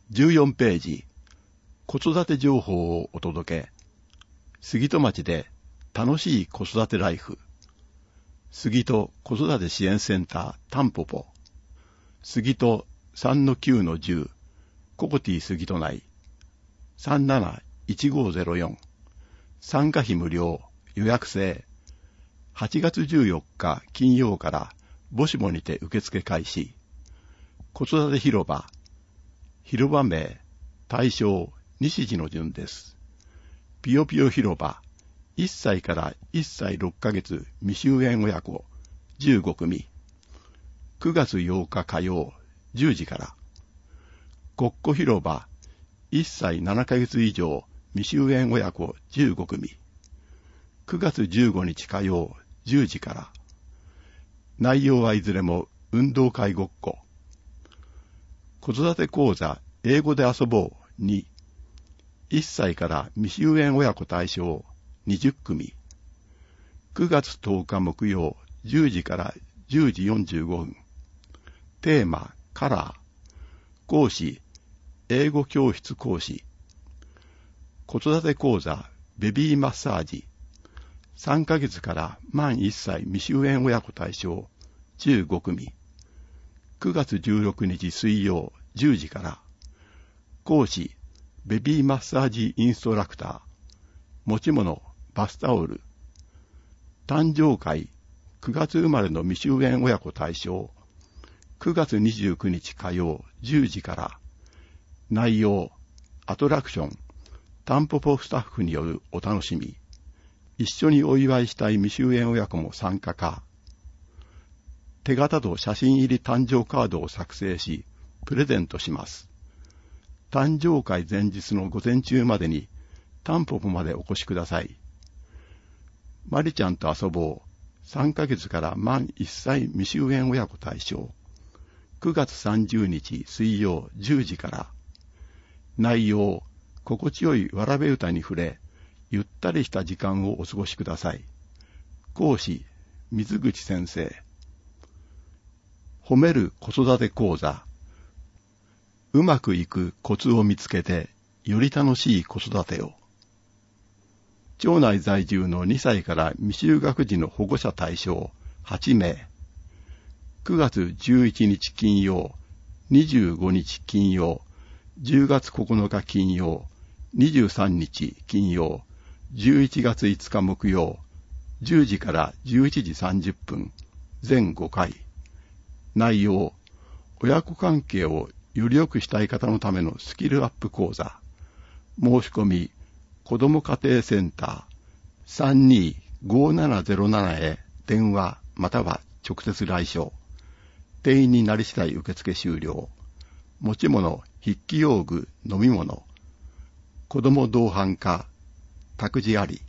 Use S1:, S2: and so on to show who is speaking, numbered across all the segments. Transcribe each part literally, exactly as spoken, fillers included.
S1: じゅうよんページ、子育て情報をお届け。杉戸町で楽しい子育てライフ。杉戸子育て支援センタータンポポ。杉戸 さんのきゅうのじゅう、ココティ杉戸内。さんなないちごゼロよん。参加費無料、予約制。はちがつじゅうよっか金曜から母子もにて受付開始。子育て広場。広場名、対象、日時の順です。ぴよぴよ広場、いっさいからいっさいろっかげつ未就園親子じゅうごくみ。くがつようか火曜じゅうじから。ごっこ広場、いっさいななかげつ以上未就園親子じゅうごくみ。くがつじゅうごにち火曜じゅうじから。内容はいずれも運動会ごっこ。子育て講座英語で遊ぼうに、いっさいから未就園親子対象にじゅっくみ。くがつとおか木曜じゅうじからじゅうじよんじゅうごふん。テーマカラー。講師英語教室講師。子育て講座ベビーマッサージ。さんかげつから満いっさい未就園親子対象じゅうごくみ。くがつじゅうろくにち水曜じゅうじから。講師ベビーマッサージインストラクター。持ち物バスタオル。誕生会くがつ生まれの未就園親子対象。くがつにじゅうくにち火曜じゅうじから。内容アトラクション。タンポポスタッフによるお楽しみ。一緒にお祝いしたい未就園親子も参加か。手形と写真入り誕生カードを作成し、プレゼントします。誕生会前日の午前中までに、タンポポまでお越しください。マリちゃんと遊ぼう。さんかげつから満いっさい未就園親子対象。くがつさんじゅうにち水曜じゅうじから。内容、心地よいわらべ歌に触れ、ゆったりした時間をお過ごしください。講師、水口先生。褒める子育て講座。うまくいくコツを見つけて、より楽しい子育てを。町内在住のにさいから未就学児の保護者対象はちめい。くがつじゅういちにち金曜、にじゅうごにち金曜、じゅうがつここのか金曜、にじゅうさんにち金曜、じゅういちがついつか木曜、じゅうじからじゅういちじさんじゅっぷん、全ごかい。内容、親子関係をより良くしたい方のためのスキルアップ講座。申し込み、子ども家庭センター さんにーごーななゼロなな へ電話または直接来所。定員になり次第受付終了。持ち物、筆記用具、飲み物。子ども同伴か、託児あり。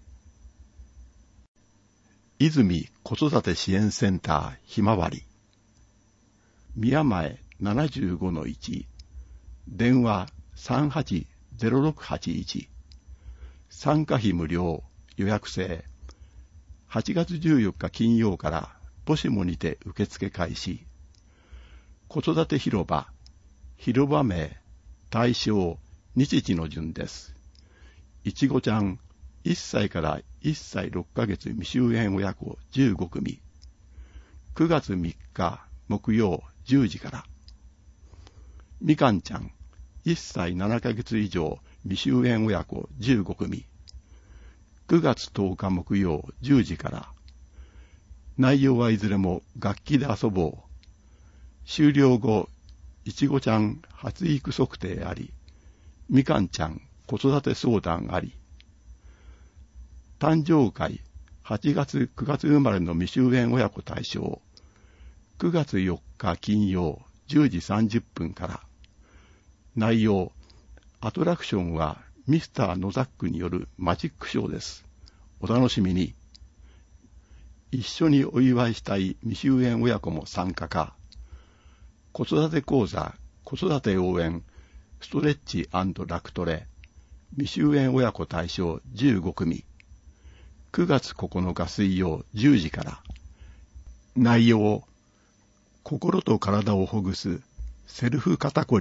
S1: 泉子育て支援センターひまわり。宮前 ななじゅうごのいち。電話 さんはちゼロろくはちいち。参加費無料、予約制。はちがつじゅうよっか金曜から母子もにて受付開始。子育て広場。広場名、対象、日時の順です。いちごちゃん、いっさいからいっさいろっかげつ未就園親子じゅうごくみ。くがつみっか木曜じゅうじから。みかんちゃん、いっさいななかげつ以上未就園親子じゅうごくみ。くがつとおか木曜じゅうじから。内容はいずれも楽器で遊ぼう。終了後、いちごちゃん発育測定あり、みかんちゃん子育て相談あり。誕生会はちがつくがつ生まれの未就園親子対象。くがつよっか金曜じゅうじさんじゅっぷんから。内容、アトラクションはミスターノザックによるマジックショーです。お楽しみに。一緒にお祝いしたい未就園親子も参加か。子育て講座、子育て応援、ストレッチ&ラクトレ。未就園親子対象じゅうごくみ。くがつここのか水曜じゅうじから。内容、心と体をほぐすセルフ肩こり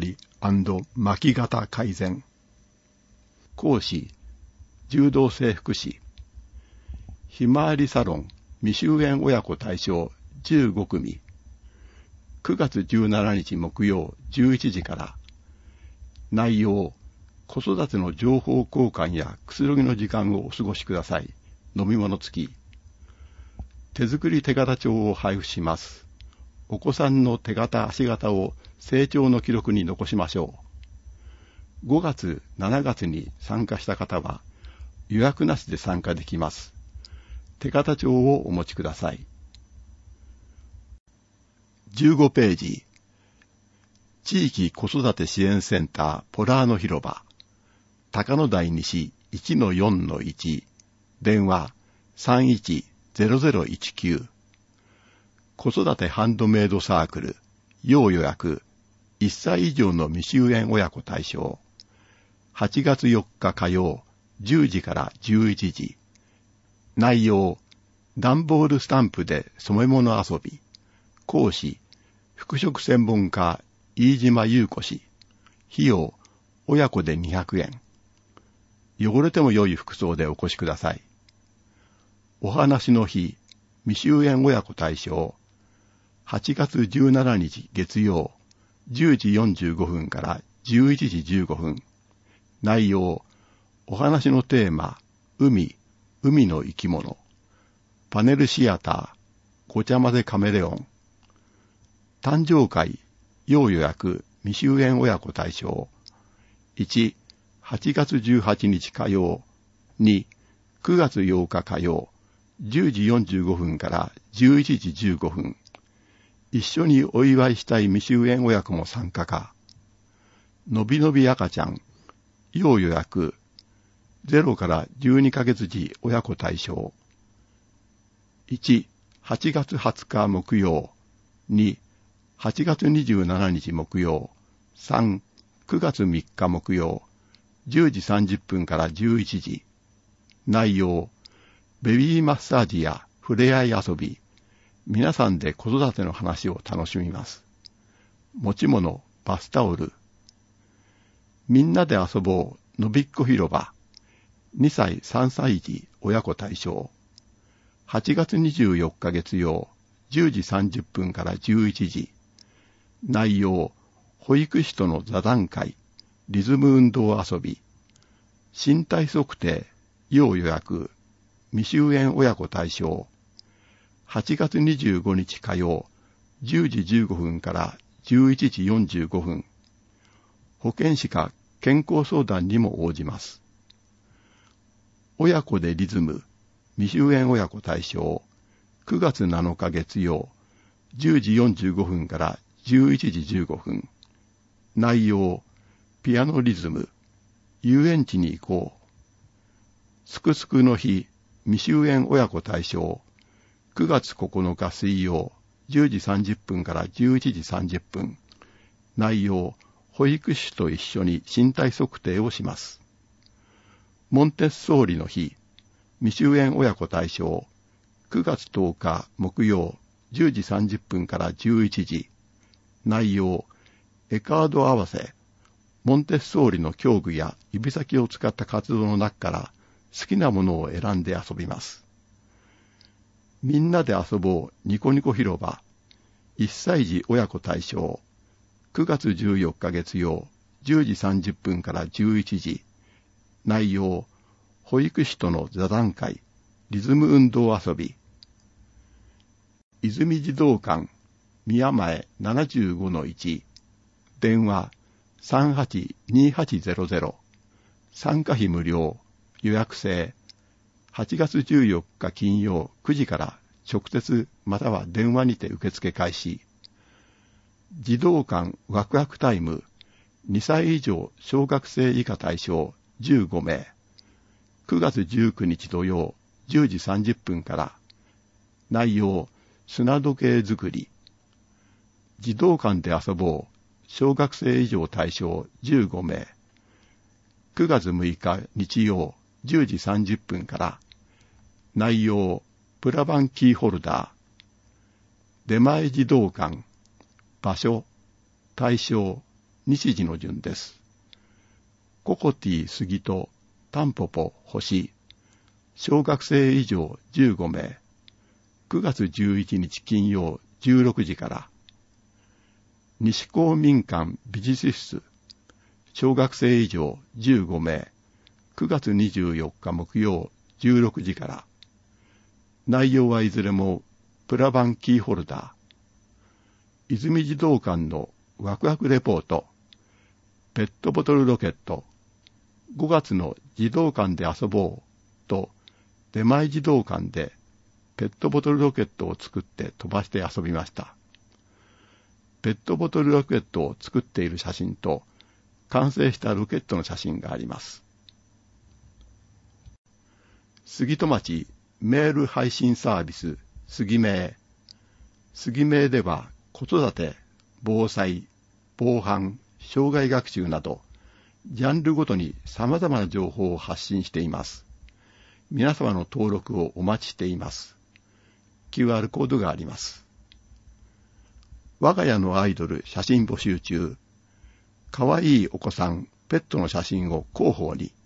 S1: &巻き肩改善。講師、柔道整復師。ひまわりサロン未就園親子対象じゅうご組。くがつじゅうしちにち木曜じゅういちじから。内容、子育ての情報交換やくつろぎの時間をお過ごしください。飲み物付き。手作り手形帳を配布します。お子さんの手形足形を成長の記録に残しましょう。ごがつ、しちがつに参加した方は予約なしで参加できます。手形帳をお持ちください。じゅうごページ。地域子育て支援センターポラーノ広場。高野台西 いちのよんのいち。電話 さんいちゼロゼロいちきゅう。子育てハンドメイドサークル。要予約。いっさい以上の未就園親子対象。はちがつよっか火曜、じゅうじからじゅういちじ。内容、段ボールスタンプで染め物遊び。講師、服飾専門家、飯島優子氏。費用、親子でにひゃくえん。汚れても良い服装でお越しください。お話の日、未就園親子対象。はちがつじゅうしちにち月曜、じゅうじよんじゅうごふんからじゅういちじじゅうごふん。内容、お話のテーマ、海、海の生き物。パネルシアター、ごちゃ混ぜカメレオン。誕生会、要予約、未就園親子対象。いち、はちがつじゅうはちにち火曜。に、くがつようか火曜。じゅうじよんじゅうごふんからじゅういちじじゅうごふん。一緒にお祝いしたい未就園親子も参加か。のびのび赤ちゃん、要予約。ゼロからじゅうにかげつ児親子対象。いち、はちがつはつか木曜。に、はちがつにじゅうしちにち木曜。さん、くがつみっか木曜。じゅうじさんじゅっぷんからじゅういちじ。内容、ベビーマッサージやふれあい遊び。皆さんで子育ての話を楽しみます。持ち物、バスタオル。みんなで遊ぼう、のびっこ広場。にさい、さんさい児、親子対象。はちがつにじゅうよっか月曜、じゅうじさんじゅっぷんからじゅういちじ。内容、保育士との座談会、リズム運動遊び。身体測定、要予約、未就園親子対象。はちがつにじゅうごにち火曜、じゅうじじゅうごふんからじゅういちじよんじゅうごふん。保健師か健康相談にも応じます。親子でリズム、未就園親子対象。くがつなのか月曜、じゅうじよんじゅうごふんからじゅういちじじゅうごふん。内容、ピアノリズム、遊園地に行こう。すくすくの日、未就園親子対象。くがつここのか水曜、じゅうじさんじゅっぷんからじゅういちじさんじゅっぷん。内容、保育士と一緒に身体測定をします。モンテッソーリの日、未就園親子対象。くがつとおか木曜、じゅうじさんじゅっぷんからじゅういちじ。内容、絵カード合わせ。モンテッソーリの教具や指先を使った活動の中から好きなものを選んで遊びます。みんなで遊ぼうニコニコ広場。いっさい児親子対象。くがつじゅうよっか月曜、じゅうじさんじゅっぷんからじゅういちじ。内容、保育士との座談会、リズム運動遊び。泉児童館、宮前 ななじゅうごのいち。電話 さんはちにはちゼロゼロ。参加費無料。予約制。はちがつじゅうよっか金曜くじから直接または電話にて受付開始。児童館ワクワクタイム。にさい以上小学生以下対象じゅうごめい。くがつじゅうくにち土曜じゅうじさんじゅっぷんから。内容、砂時計作り。児童館で遊ぼう。小学生以上対象じゅうごめい。くがつむいか日曜じゅうじさんじゅっぷんから。内容、プラバンキーホルダー。出前児童館。場所、対象、 日時の順です。ココティ杉とタンポポ星、小学生以上じゅうごめい、くがつじゅういちにち金曜じゅうろくじから、西公民館美術室、小学生以上じゅうごめい、くがつにじゅうよっか木曜じゅうろくじから、内容はいずれもプラバンキーホルダー、泉児童館のワクワクレポート、ペットボトルロケット、ごがつの児童館で遊ぼうと、出前児童館でペットボトルロケットを作って飛ばして遊びました。ペットボトルロケットを作っている写真と、完成したロケットの写真があります。杉戸町メール配信サービス杉メー。杉メーでは子育て、防災、防犯、障害学習など、ジャンルごとに様々な情報を発信しています。皆様の登録をお待ちしています。キューアール コードがあります。我が家のアイドル写真募集中。かわいいお子さん、ペットの写真を広報に。